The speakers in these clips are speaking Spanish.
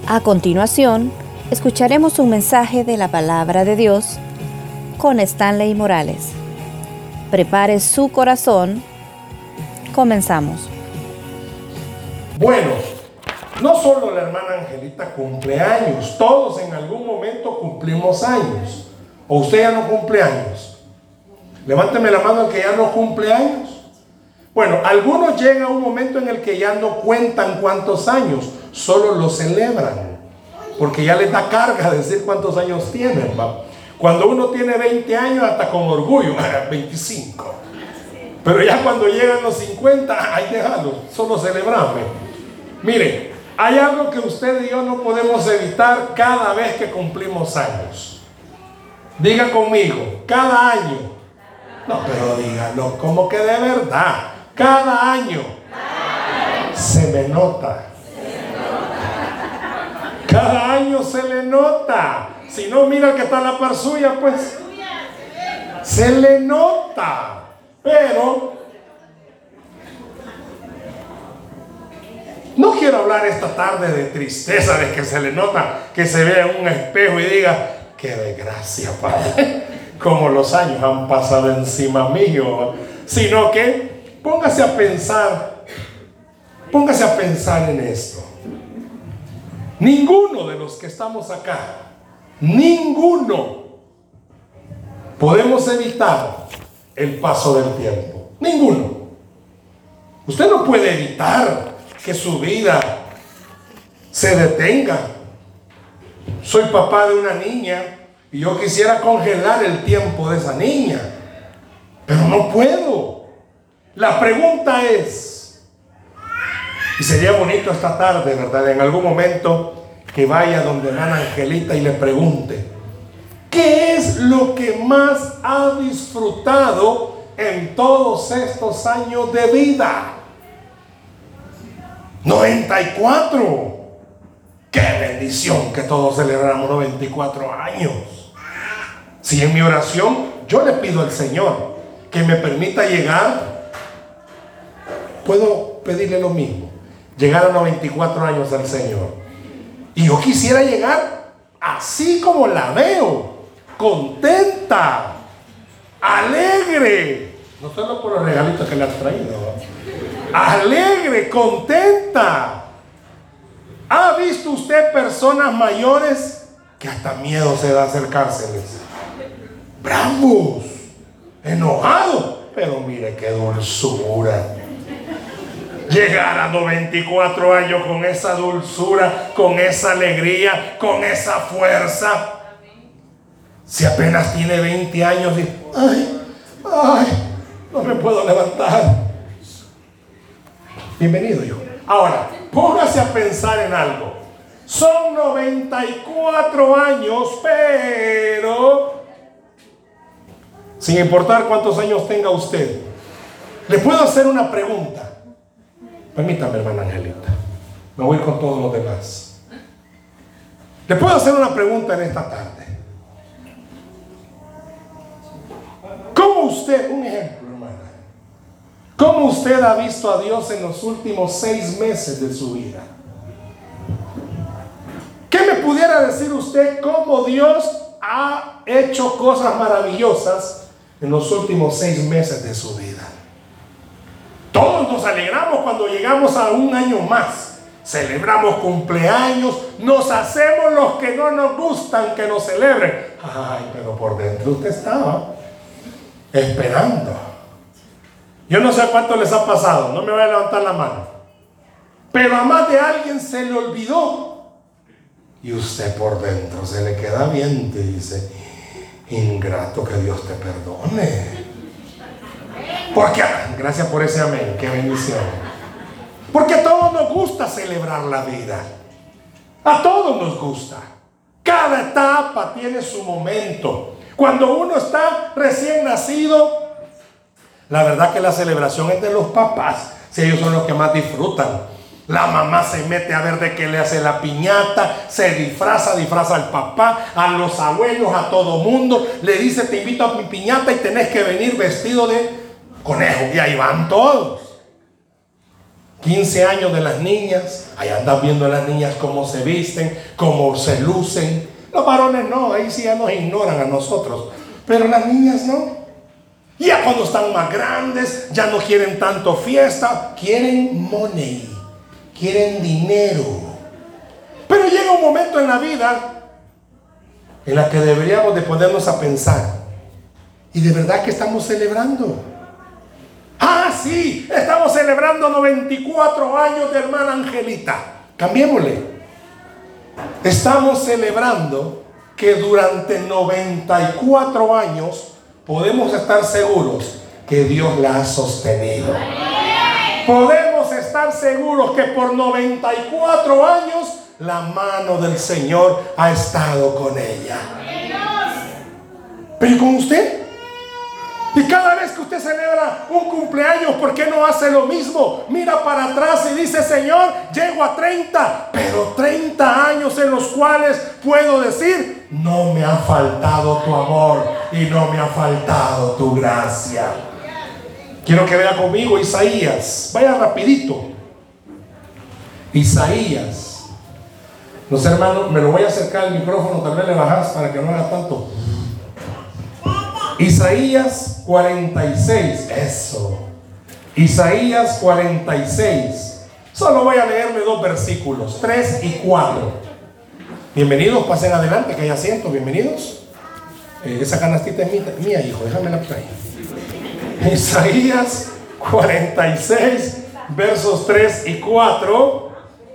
A continuación, escucharemos un mensaje de la Palabra de Dios con Stanley Morales. Prepare su corazón. Comenzamos. Bueno, no solo la hermana Angelita cumple años, todos en algún momento cumplimos años. ¿O usted ya no cumple años? Levánteme la mano el que ya no cumple años. Bueno, algunos llegan a un momento en el que ya no cuentan cuántos años, solo lo celebran, porque ya les da carga decir cuántos años tienen, ¿va? Cuando uno tiene 20 años, hasta con orgullo, 25. Pero ya cuando llegan los 50, ay, déjalo, solo celebrame. Mire, hay algo que usted y yo no podemos evitar cada vez que cumplimos años. Diga conmigo, cada año. No, pero dígalo como que de verdad. Cada año se me nota. Cada año se le nota. Si no, mira el que está a la par suya, pues se le nota. Pero no quiero hablar esta tarde de tristeza, de que se le nota, que se vea en un espejo y diga: qué desgracia, Padre, como los años han pasado encima mío. Sino que póngase a pensar en esto. Ninguno de los que estamos acá, ninguno podemos evitar el paso del tiempo. Ninguno. Usted no puede evitar que su vida se detenga. Soy papá de una niña y yo quisiera congelar el tiempo de esa niña, pero no puedo. La pregunta es, y sería bonito esta tarde, ¿verdad?, en algún momento que vaya donde hermana Angelita y le pregunte: ¿qué es lo que más ha disfrutado en todos estos años de vida? 94. ¡Qué bendición que todos celebramos 94 años! Si en mi oración yo le pido al Señor que me permita llegar, puedo pedirle lo mismo, llegar a 94 años al Señor. Y yo quisiera llegar así como la veo, contenta, alegre. No solo por los regalitos que le han traído, ¿no? Alegre, contenta. ¿Ha visto usted personas mayores que hasta miedo se da acercárseles? Bravos, enojados, pero mire qué dulzura. Llegar a 94 años con esa dulzura, con esa alegría, con esa fuerza. Si apenas tiene 20 años y no me puedo levantar. Bienvenido, yo. Ahora, póngase a pensar en algo. Son 94 años, pero sin importar cuántos años tenga usted, le puedo hacer una pregunta. Permítame, hermana Angelita, me voy con todos los demás. Le puedo hacer una pregunta en esta tarde. ¿Cómo usted, un ejemplo, hermana, cómo usted ha visto a Dios en los últimos 6 meses de su vida? ¿Qué me pudiera decir usted cómo Dios ha hecho cosas maravillosas en los últimos 6 meses de su vida? Todos nos alegramos cuando llegamos a un año más. Celebramos cumpleaños, nos hacemos los que no nos gustan que nos celebren. Ay, pero por dentro usted estaba esperando. Yo no sé a cuánto les ha pasado, no me voy a levantar la mano, pero a más de alguien se le olvidó. Y usted por dentro se le queda viendo y dice: ingrato, que Dios te perdone. Porque, gracias por ese amén, qué bendición. Porque a todos nos gusta celebrar la vida. A todos nos gusta. Cada etapa tiene su momento. Cuando uno está recién nacido, la verdad que la celebración es de los papás, si ellos son los que más disfrutan. La mamá se mete a ver de qué le hace la piñata, se disfraza al papá, a los abuelos, a todo mundo. Le dice: te invito a mi piñata y tenés que venir vestido de conejo. Y ahí van todos. 15 años de las niñas. Ahí andan viendo a las niñas cómo se visten, cómo se lucen. Los varones no, ahí sí ya nos ignoran a nosotros. Pero las niñas no. Y ya cuando están más grandes, ya no quieren tanto fiesta, quieren money, quieren dinero. Pero llega un momento en la vida en la que deberíamos de ponernos a pensar, ¿y de verdad que estamos celebrando? Ah, sí, estamos celebrando 94 años de hermana Angelita. Cambiémosle. Estamos celebrando que durante 94 años podemos estar seguros que Dios la ha sostenido. Podemos estar seguros que por 94 años la mano del Señor ha estado con ella. Pero ¿y con usted? Y cada vez que usted celebra un cumpleaños, ¿por qué no hace lo mismo? Mira para atrás y dice: Señor, llego a 30, pero 30 años en los cuales puedo decir: no me ha faltado tu amor y no me ha faltado tu gracia. Quiero que vea conmigo Isaías. Vaya rapidito. Isaías. Los hermanos, me lo voy a acercar al micrófono, tal vez le bajas para que no haga tanto. Isaías 46, eso. Isaías 46. Solo voy a leerle 2 versículos, 3 y 4. Bienvenidos, pasen adelante, que hay asiento, bienvenidos. Esa canastita es mía, hijo, déjamela por ahí. Isaías 46, versos 3 y 4.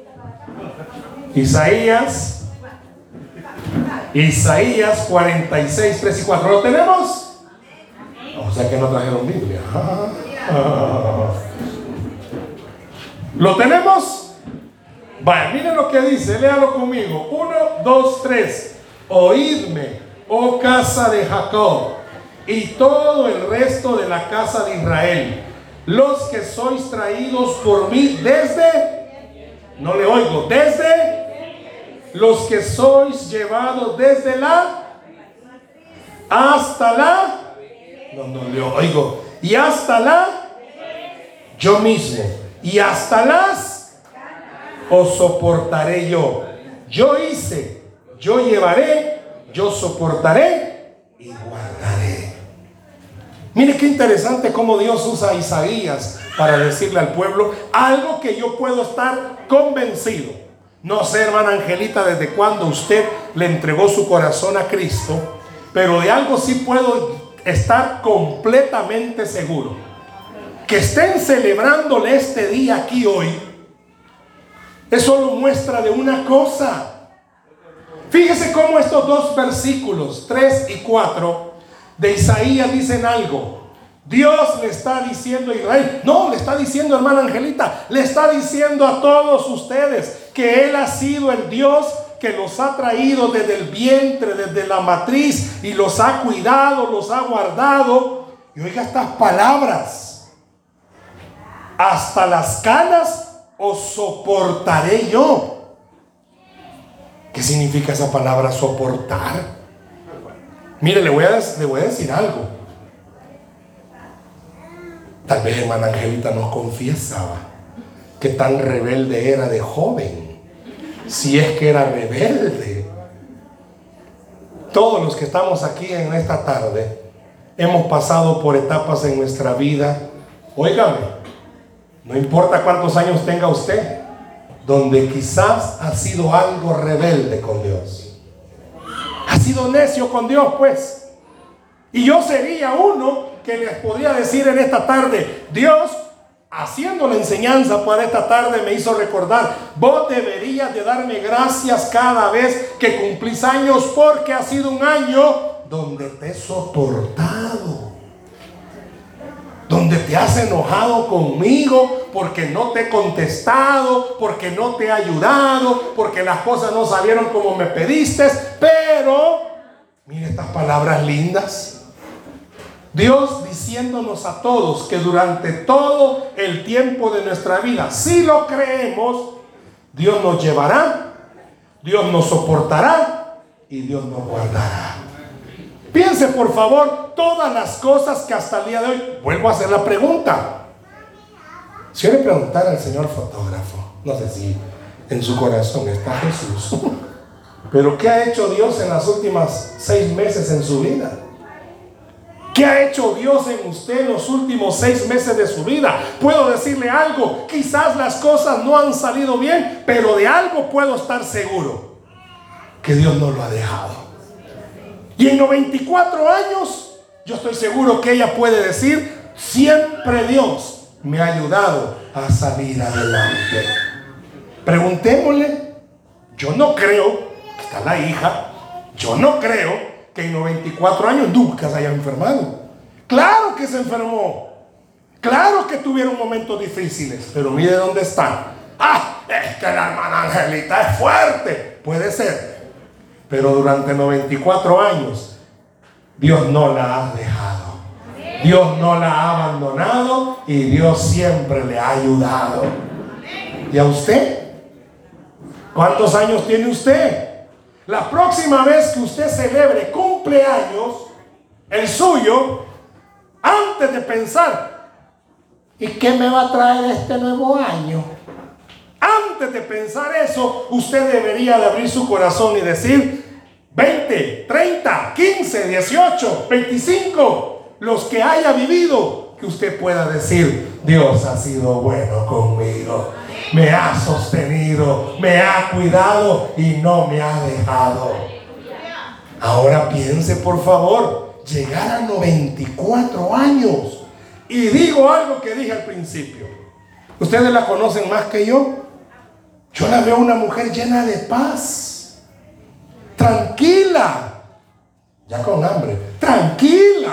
Isaías 46, 3 y 4. ¿Lo tenemos? O sea que no trajeron Biblia. ¿Lo tenemos? Vaya, miren lo que dice, léalo conmigo. 1, 2, 3. Oídme, oh casa de Jacob, y todo el resto de la casa de Israel, los que sois traídos por mí desde, no le oigo, desde, los que sois llevados desde la, hasta la, no le oigo, y hasta la, yo mismo, y hasta las, os soportaré yo. Yo hice, yo llevaré, yo soportaré y guardaré. Mire qué interesante cómo Dios usa a Isaías para decirle al pueblo algo que yo puedo estar convencido. No sé, hermana Angelita, desde cuándo usted le entregó su corazón a Cristo, pero de algo sí puedo estar completamente seguro: que estén celebrándole este día aquí hoy es solo muestra de una cosa. Fíjese cómo estos 2 versículos 3 y 4 de Isaías dicen algo. Dios le está diciendo a Israel, no, le está diciendo, hermana Angelita, le está diciendo a todos ustedes que Él ha sido el Dios que los ha traído desde el vientre, desde la matriz, y los ha cuidado, los ha guardado. Y oiga estas palabras: hasta las canas os soportaré yo. ¿Qué significa esa palabra soportar? Mire, le voy a decir algo. Tal vez hermana Angelita nos confiesaba que tan rebelde era de joven, si es que era rebelde. Todos los que estamos aquí en esta tarde hemos pasado por etapas en nuestra vida, óigame, no importa cuántos años tenga usted, donde quizás ha sido algo rebelde con Dios, ha sido necio con Dios, pues. Y yo sería uno que les podría decir en esta tarde: Dios, haciendo la enseñanza para esta tarde, me hizo recordar: vos deberías de darme gracias cada vez que cumplís años, porque ha sido un año donde te he soportado, donde te has enojado conmigo porque no te he contestado, porque no te he ayudado, porque las cosas no salieron como me pediste. Pero mire estas palabras lindas. Dios diciéndonos a todos que durante todo el tiempo de nuestra vida, si lo creemos, Dios nos llevará, Dios nos soportará y Dios nos guardará. Piense por favor todas las cosas que hasta el día de hoy, vuelvo a hacer la pregunta: Si yo le preguntara al señor fotógrafo, no sé si en su corazón está Jesús, pero ¿qué ha hecho Dios en las últimas 6 meses en su vida? ¿Qué ha hecho Dios en usted en los últimos 6 meses de su vida? Puedo decirle algo, quizás las cosas no han salido bien, pero de algo puedo estar seguro, que Dios no lo ha dejado. Y en 94 años, yo estoy seguro que ella puede decir, siempre Dios me ha ayudado a salir adelante. Preguntémosle. Yo no creo, está la hija, yo no creo que en 94 años nunca se haya enfermado. Claro que se enfermó, claro que tuvieron momentos difíciles, pero mire dónde están. Es que la hermana Angelita es fuerte. Puede ser, pero durante 94 años Dios no la ha dejado, Dios no la ha abandonado y Dios siempre le ha ayudado. ¿Y a usted? ¿Cuántos años tiene usted? La próxima vez que usted celebre cumpleaños, el suyo, antes de pensar, ¿y qué me va a traer este nuevo año? Antes de pensar eso, usted debería de abrir su corazón y decir, 20, 30, 15, 18, 25, los que haya vivido, que usted pueda decir, Dios ha sido bueno conmigo. Me ha sostenido, me ha cuidado y no me ha dejado. Ahora piense, por favor, llegar a 94 años. Y digo algo que dije al principio. Ustedes la conocen más que yo. Yo la veo una mujer llena de paz, tranquila, ya con hambre, tranquila.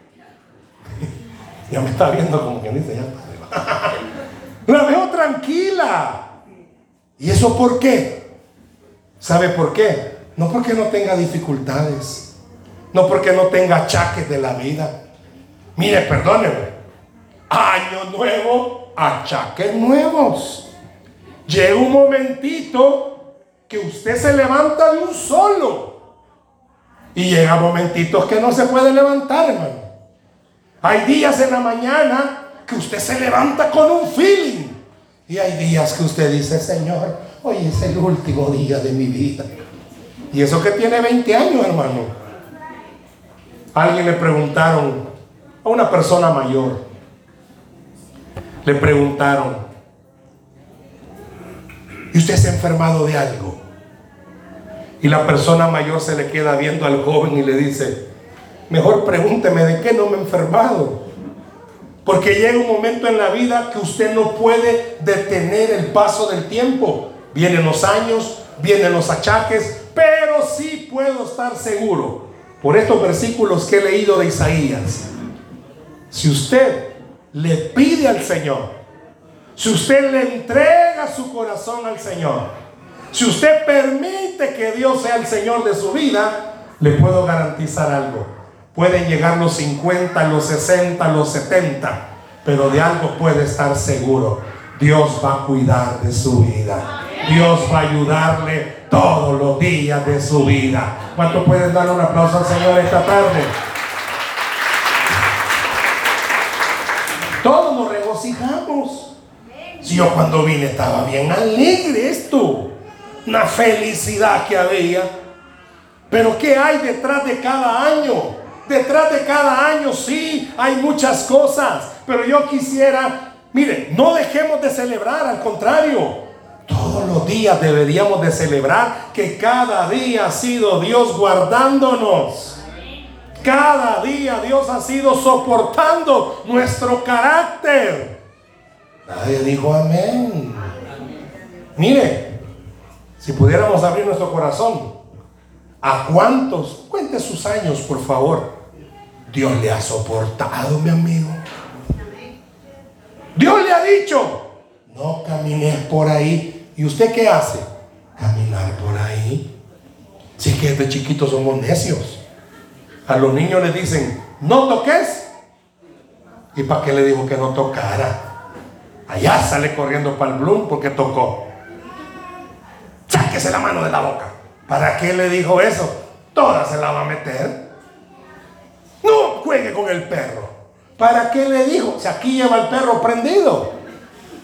Ya me está viendo como quien dice, ya está. La veo tranquila. ¿Y eso por qué? ¿Sabe por qué? No porque no tenga dificultades, no porque no tenga achaques de la vida. Mire, perdóneme, año nuevo, achaques nuevos. Llega un momentito que usted se levanta de un solo y llega momentitos que no se puede levantar, hermano. Hay días en la mañana que usted se levanta con un feeling y hay días que usted dice, Señor, hoy es el último día de mi vida. Y eso que tiene 20 años, hermano. A alguien le preguntaron, a una persona mayor, le preguntaron, ¿y usted se ha enfermado de algo? Y la persona mayor se le queda viendo al joven y le dice, mejor pregúnteme de qué no me he enfermado. Porque llega un momento en la vida que usted no puede detener el paso del tiempo. Vienen los años, vienen los achaques, pero sí puedo estar seguro, por estos versículos que he leído de Isaías, si usted le pide al Señor, si usted le entrega su corazón al Señor, si usted permite que Dios sea el Señor de su vida, le puedo garantizar algo. Pueden llegar los 50, los 60, los 70, pero de algo puede estar seguro. Dios va a cuidar de su vida. Dios va a ayudarle todos los días de su vida. ¿Cuánto pueden darle un aplauso al Señor esta tarde? Todos nos regocijamos. Si yo cuando vine estaba bien alegre esto, una felicidad que había. Pero ¿qué hay detrás de cada año? Detrás de cada año sí hay muchas cosas, pero yo quisiera, mire, no dejemos de celebrar, al contrario, todos los días deberíamos de celebrar que cada día ha sido Dios guardándonos. Cada día Dios ha sido soportando nuestro carácter. Nadie dijo amén. Mire, si pudiéramos abrir nuestro corazón, ¿a cuántos? Cuente sus años, por favor. Dios le ha soportado, mi amigo. Dios le ha dicho, no camines por ahí. ¿Y usted qué hace? Caminar por ahí. Si es que desde chiquitos somos necios. A los niños les dicen, no toques. ¿Y para qué le dijo que no tocara? Allá sale corriendo para el Bloom porque tocó. Sáquese la mano de la boca. ¿Para qué le dijo eso? Toda se la va a meter. No juegue con el perro. ¿Para qué le dijo? Si aquí lleva el perro prendido.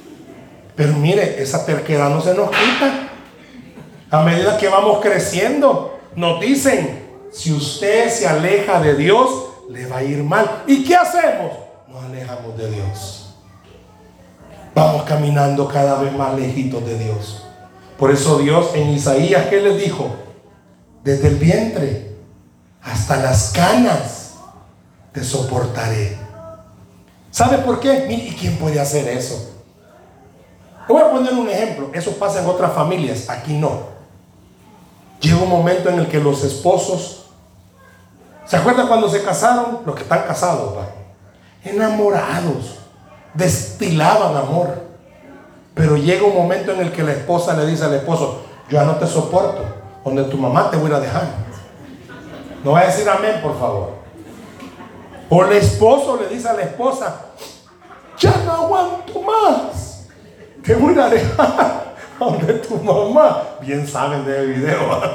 Pero mire, esa terquedad no se nos quita. A medida que vamos creciendo, nos dicen, si usted se aleja de Dios, le va a ir mal. ¿Y qué hacemos? Nos alejamos de Dios. Vamos caminando cada vez más lejitos de Dios. Por eso Dios en Isaías, ¿qué les dijo? Desde el vientre hasta las canas te soportaré. ¿Sabe por qué? ¿Y quién puede hacer eso? Le voy a poner un ejemplo. Eso pasa en otras familias, aquí no. Llega un momento en el que los esposos, ¿se acuerdan cuando se casaron? Los que están casados, ¿va? Enamorados, destilaban amor. Pero llega un momento en el que la esposa le dice al esposo, yo ya no te soporto, donde tu mamá te voy a ir a dejar. No va a decir amén, por favor. O el esposo le dice a la esposa, ya no aguanto más, te voy a ir a dejar donde tu mamá. Bien saben de video, ¿eh?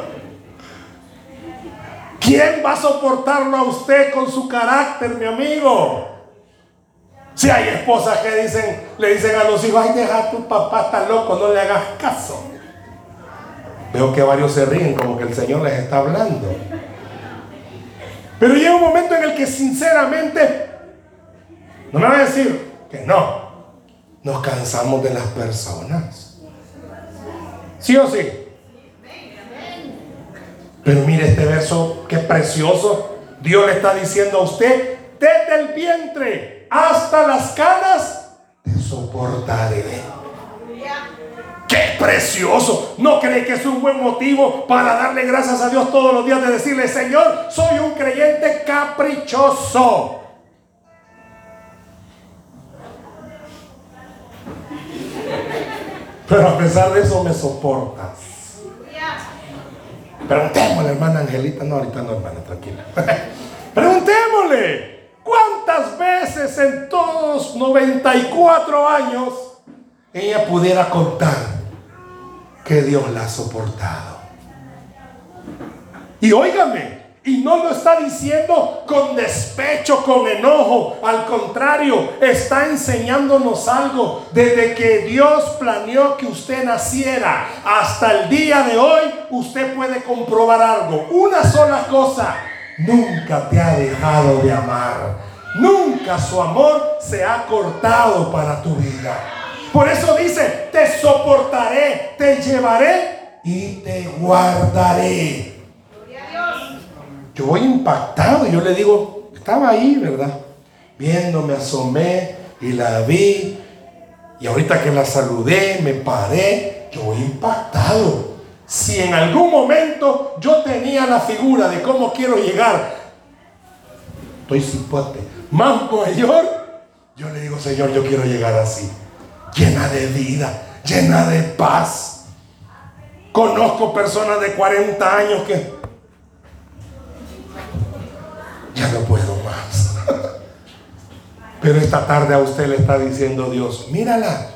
¿Quién va a soportarlo a usted con su carácter, mi amigo? Si hay esposas que le dicen a los hijos, ay, deja a tu papá, está loco, no le hagas caso. Veo que varios se ríen como que el Señor les está hablando. Pero llega un momento en el que sinceramente, no me van a decir que no, nos cansamos de las personas. ¿Sí o sí? Pero mire este verso, qué precioso. Dios le está diciendo a usted, desde el vientre hasta las canas te soportaré. ¡Qué precioso! ¿No cree que es un buen motivo para darle gracias a Dios todos los días de decirle, Señor, soy un creyente caprichoso? Pero a pesar de eso me soportas. Preguntémosle, hermana Angelita. No, ahorita no, hermana, tranquila. Preguntémosle, ¿cuántas veces en todos 94 años ella pudiera contar que Dios la ha soportado? Y óigame, y no lo está diciendo con despecho, con enojo. Al contrario, está enseñándonos algo. Desde que Dios planeó que usted naciera hasta el día de hoy, usted puede comprobar algo. Una sola cosa: nunca te ha dejado de amar. Nunca su amor se ha cortado para tu vida. Por eso dice, te soportaré, te llevaré y te guardaré. Yo voy impactado y yo le digo, estaba ahí, ¿verdad? Viendo, me asomé y la vi. Y ahorita que la saludé, me paré, yo voy impactado. Si en algún momento yo tenía la figura de cómo quiero llegar, estoy cipote, más mayor, yo le digo, Señor, yo quiero llegar así, llena de vida, llena de paz. Conozco personas de 40 años que ya no puedo más. Pero esta tarde a usted le está diciendo Dios, mírala,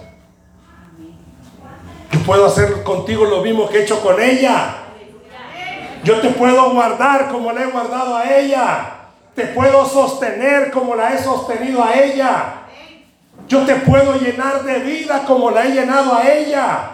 yo puedo hacer contigo lo mismo que he hecho con ella. Yo te puedo guardar como la he guardado a ella. Te puedo sostener como la he sostenido a ella. Yo te puedo llenar de vida como la he llenado a ella.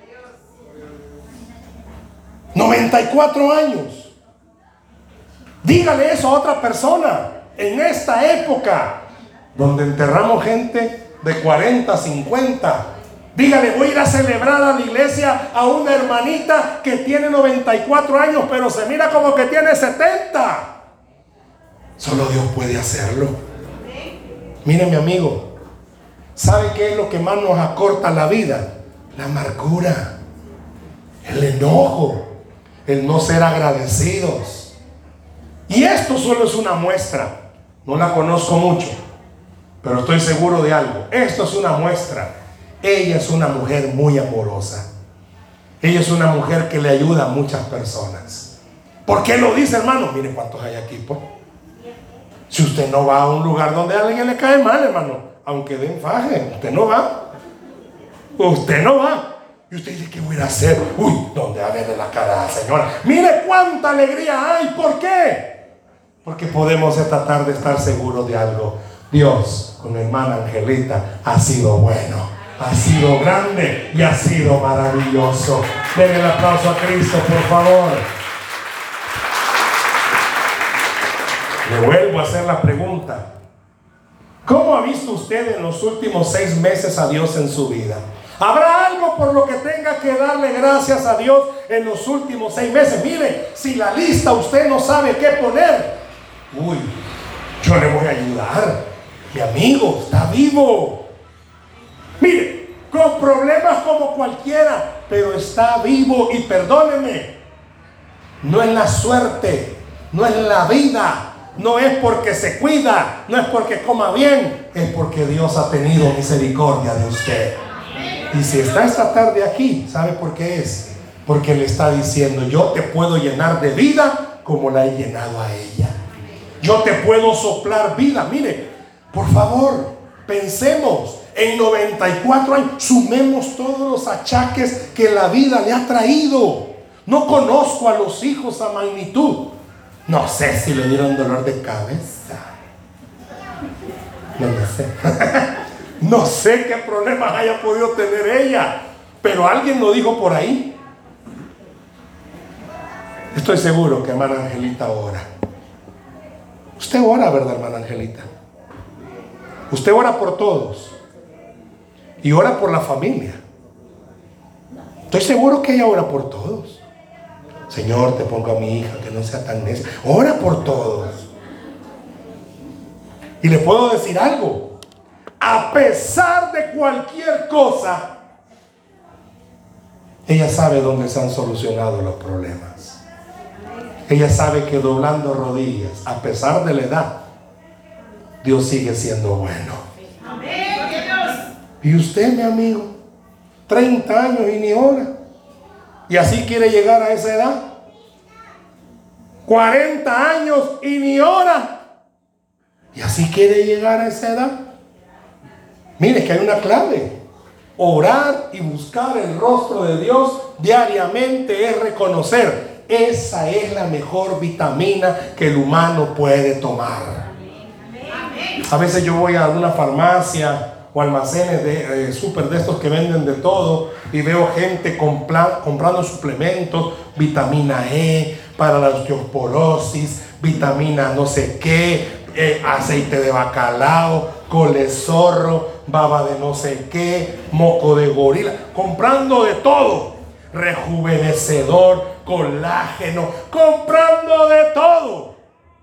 94 años. Dígale eso a otra persona en esta época donde enterramos gente de 40, 50. Dígale, voy a ir a celebrar a la iglesia a una hermanita que tiene 94 años, pero se mira como que tiene 70. Solo Dios puede hacerlo. Mire, mi amigo, ¿sabe qué es lo que más nos acorta la vida? La amargura, el enojo, el no ser agradecidos. Y esto solo es una muestra. No la conozco mucho, pero estoy seguro de algo. Esto es una muestra. Ella es una mujer muy amorosa. Ella es una mujer que le ayuda a muchas personas. ¿Por qué lo dice, hermano? Mire cuántos hay aquí, pues. Si usted no va a un lugar donde a alguien le cae mal, hermano, aunque den faje, usted no va. Usted no va. Y usted dice, ¿qué voy a hacer? Uy, ¿dónde va a verle la cara a la señora? Mire cuánta alegría hay. ¿Por qué? Porque podemos esta tarde estar seguros de algo. Dios, con mi hermana Angelita, ha sido bueno. Ha sido grande y ha sido maravilloso. Denle el aplauso a Cristo, por favor. Le vuelvo a hacer la pregunta. ¿Cómo ha visto usted en los últimos 6 meses a Dios en su vida? ¿Habrá algo por lo que tenga que darle gracias a Dios en los últimos 6 meses? Mire, si la lista usted no sabe qué poner, yo le voy a ayudar. Mi amigo está vivo. Mire, con problemas como cualquiera, pero está vivo. Y perdóneme, no es la suerte, no es la vida, no es porque se cuida, no es porque coma bien, es porque Dios ha tenido misericordia de usted. Y si está esta tarde aquí, ¿sabe por qué es? Porque le está diciendo: yo te puedo llenar de vida como la he llenado a ella. Yo te puedo soplar vida. Mire, por favor, pensemos en 94 años, sumemos todos los achaques que la vida le ha traído. No conozco a los hijos a magnitud. No sé si le dieron dolor de cabeza. No lo sé. No sé qué problemas haya podido tener ella, pero alguien lo dijo por ahí. Estoy seguro que hermana Angelita ora. Usted ora, ¿verdad, hermana Angelita? Usted ora por todos y ora por la familia. Estoy seguro que ella ora por todos. Señor, te pongo a mi hija que no sea tan necia. Ora por todos. Y le puedo decir algo. A pesar de cualquier cosa, ella sabe dónde se han solucionado los problemas. Ella sabe que doblando rodillas, a pesar de la edad, Dios sigue siendo bueno. Y usted, mi amigo, 30 años y ni ora. Y así quiere llegar a esa edad. 40 años y ni ora. Y así quiere llegar a esa edad. Mire que hay una clave. Orar y buscar el rostro de Dios diariamente es reconocer. Esa es la mejor vitamina que el humano puede tomar. A veces yo voy a una farmacia o almacenes de súper de estos que venden de todo y veo gente comprando suplementos, vitamina E para la osteoporosis, vitamina no sé qué, aceite de bacalao, colezorro, baba de no sé qué, moco de gorila, comprando de todo, rejuvenecedor, colágeno, comprando de todo.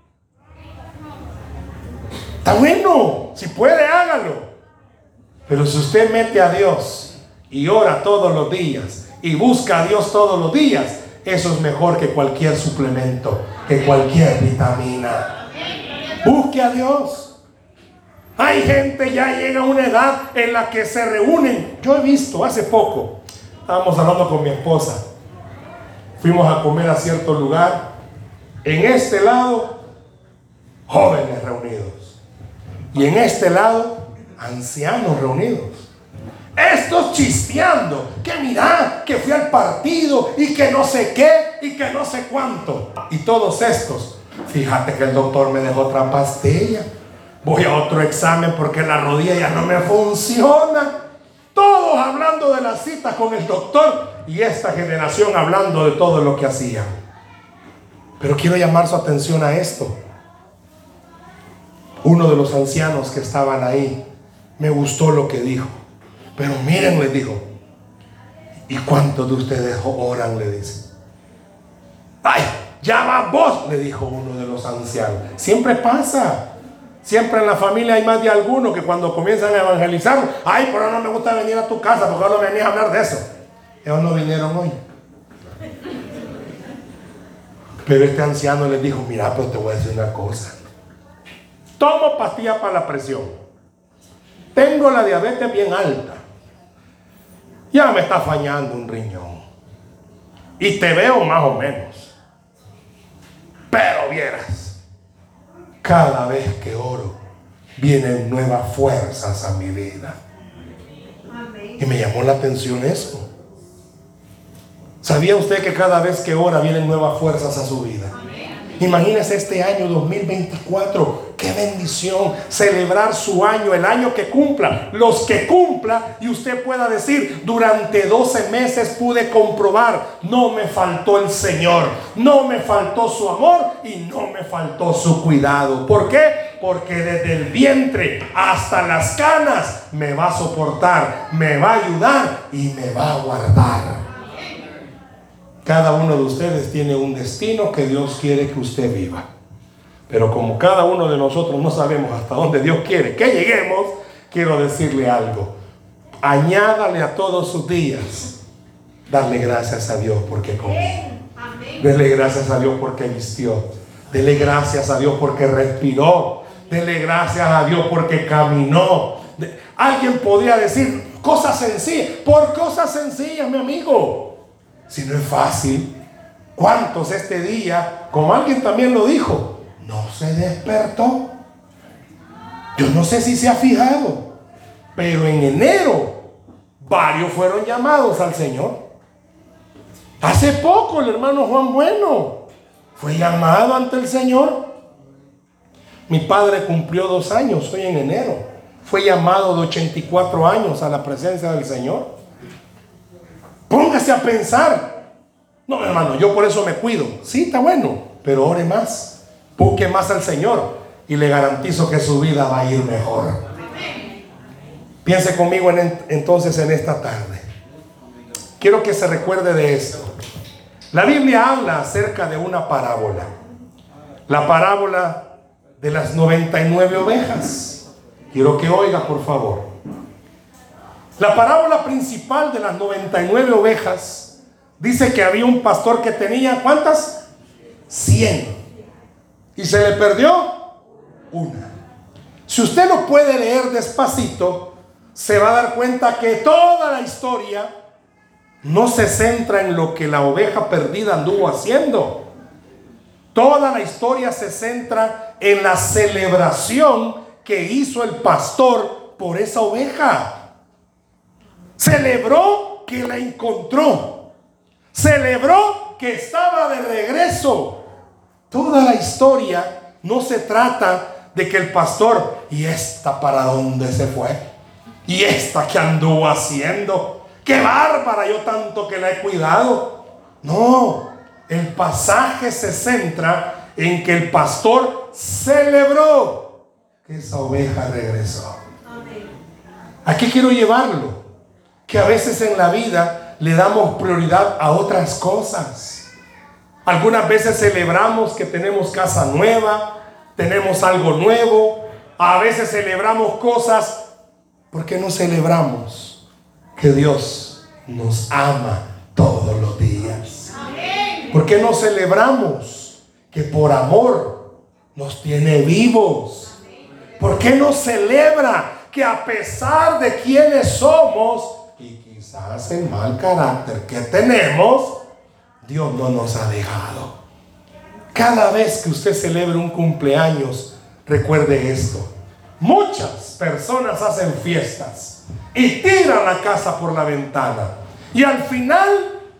Está bueno, si puede hágalo. Pero si usted mete a Dios y ora todos los días y busca a Dios todos los días, eso es mejor que cualquier suplemento, que cualquier vitamina. Busque a Dios. Hay gente ya llega a una edad en la que se reúnen. Yo he visto hace poco, estábamos hablando con mi esposa, fuimos a comer a cierto lugar. En este lado, jóvenes reunidos, y en este lado, ancianos reunidos. Estos chispeando, que mira, que fui al partido y que no sé qué y que no sé cuánto. Y todos estos, fíjate que el doctor me dejó otra pastilla, voy a otro examen porque la rodilla ya no me funciona. Todos hablando de la cita con el doctor y esta generación hablando de todo lo que hacían. Pero quiero llamar su atención a esto. Uno de los ancianos que estaban ahí, me gustó lo que dijo. Pero miren, les dijo, ¿y cuántos de ustedes oran? Le dice. Ay, ya va vos, le dijo uno de los ancianos. Siempre pasa. Siempre en la familia hay más de alguno que cuando comienzan a evangelizar, ay, pero no me gusta venir a tu casa porque no venís a hablar de eso. Ellos no vinieron hoy. Pero este anciano les dijo, mira, pero te voy a decir una cosa. Tomo pastillas para la presión. Tengo la diabetes bien alta. Ya me está fallando un riñón. Y te veo más o menos. Pero vieras, cada vez que oro, vienen nuevas fuerzas a mi vida. Y me llamó la atención eso. ¿Sabía usted que cada vez que ora vienen nuevas fuerzas a su vida? Imagínese este año 2024. qué bendición celebrar su año, el año que cumpla, los que cumpla, y usted pueda decir: durante 12 meses pude comprobar, no me faltó el Señor, no me faltó su amor y no me faltó su cuidado. ¿Por qué? Porque desde el vientre hasta las canas me va a soportar, me va a ayudar y me va a guardar. Cada uno de ustedes tiene un destino que Dios quiere que usted viva. Pero como cada uno de nosotros no sabemos hasta dónde Dios quiere que lleguemos, quiero decirle algo: añádale a todos sus días darle gracias a Dios porque comió. Dele gracias a Dios porque vistió. Dele gracias a Dios porque respiró. Dele gracias a Dios porque caminó. Alguien podría decir cosas sencillas. Por cosas sencillas, mi amigo. Si no es fácil, ¿cuántos este día, como alguien también lo dijo, no se despertó? Yo no sé si se ha fijado, pero en enero varios fueron llamados al Señor. Hace poco el hermano Juan Bueno fue llamado ante el Señor. Mi padre cumplió 2 años hoy en enero. Fue llamado de 84 años a la presencia del Señor. Póngase a pensar. No, hermano, yo por eso me cuido. Sí, está bueno, pero ore más. Busque más al Señor y le garantizo que su vida va a ir mejor. Piense conmigo entonces en esta tarde. Quiero que se recuerde de esto. La Biblia habla acerca de una parábola. La parábola de las 99 ovejas. Quiero que oiga, por favor. La parábola principal de las 99 ovejas dice que había un pastor que tenía, ¿cuántas? 100. Y se le perdió una. Si usted lo puede leer despacito, se va a dar cuenta que toda la historia no se centra en lo que la oveja perdida anduvo haciendo. Toda la historia se centra en la celebración que hizo el pastor por esa oveja. Celebró que la encontró. Celebró que estaba de regreso. Toda la historia no se trata de que el pastor, ¿y esta para dónde se fue? ¿Y esta qué anduvo haciendo? ¡Qué bárbara! Yo tanto que la he cuidado. No, el pasaje se centra en que el pastor celebró que esa oveja regresó. ¿A qué quiero llevarlo? Que a veces en la vida le damos prioridad a otras cosas. Algunas veces celebramos que tenemos casa nueva, tenemos algo nuevo. A veces celebramos cosas. ¿Por qué no celebramos que Dios nos ama todos los días? ¿Por qué no celebramos que por amor nos tiene vivos? ¿Por qué no celebra que a pesar de quienes somos y quizás el mal carácter que tenemos, Dios no nos ha dejado? Cada vez que usted celebre un cumpleaños, recuerde esto: muchas personas hacen fiestas y tiran la casa por la ventana, y al final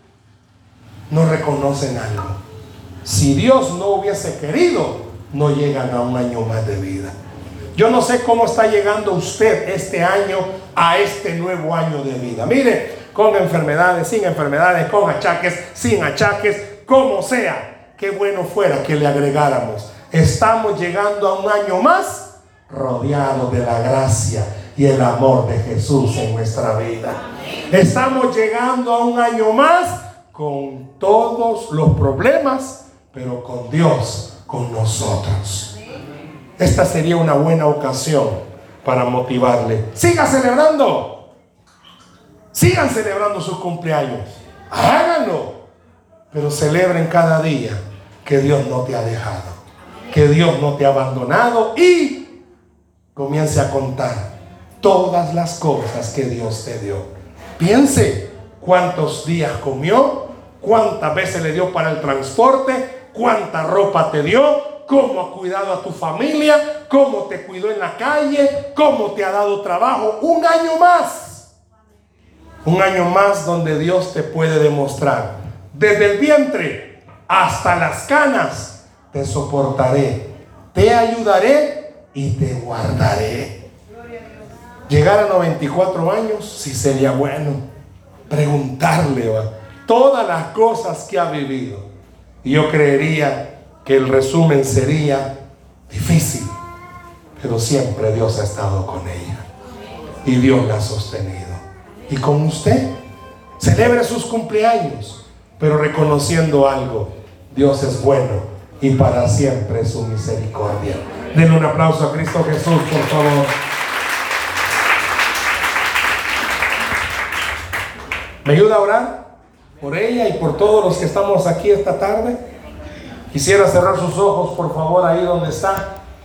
no reconocen algo. Si Dios no hubiese querido, no llegan a un año más de vida. Yo no sé cómo está llegando usted este año a este nuevo año de vida. Mire, con enfermedades, sin enfermedades, con achaques, sin achaques, como sea. Qué bueno fuera que le agregáramos: estamos llegando a un año más rodeados de la gracia y el amor de Jesús en nuestra vida. Estamos llegando a un año más con todos los problemas, pero con Dios con nosotros. Esta sería una buena ocasión para motivarle. Siga celebrando. Sigan celebrando sus cumpleaños. Háganlo. Pero celebren cada día que Dios no te ha dejado, que Dios no te ha abandonado, y comience a contar todas las cosas que Dios te dio. Piense cuántos días comió, cuántas veces le dio para el transporte, cuánta ropa te dio, cómo ha cuidado a tu familia, cómo te cuidó en la calle, cómo te ha dado trabajo. Un año más. Un año más donde Dios te puede demostrar: desde el vientre hasta las canas te soportaré, te ayudaré y te guardaré. Llegar a 94 años, sí sería bueno preguntarle todas las cosas que ha vivido. Y yo creería que el resumen sería difícil, pero siempre Dios ha estado con ella y Dios la ha sostenido. Y con usted, celebre sus cumpleaños, pero reconociendo algo: Dios es bueno y para siempre es su misericordia. Denle un aplauso a Cristo Jesús, por favor. ¿Me ayuda a orar por ella y por todos los que estamos aquí esta tarde? Quisiera cerrar sus ojos, por favor, ahí donde está.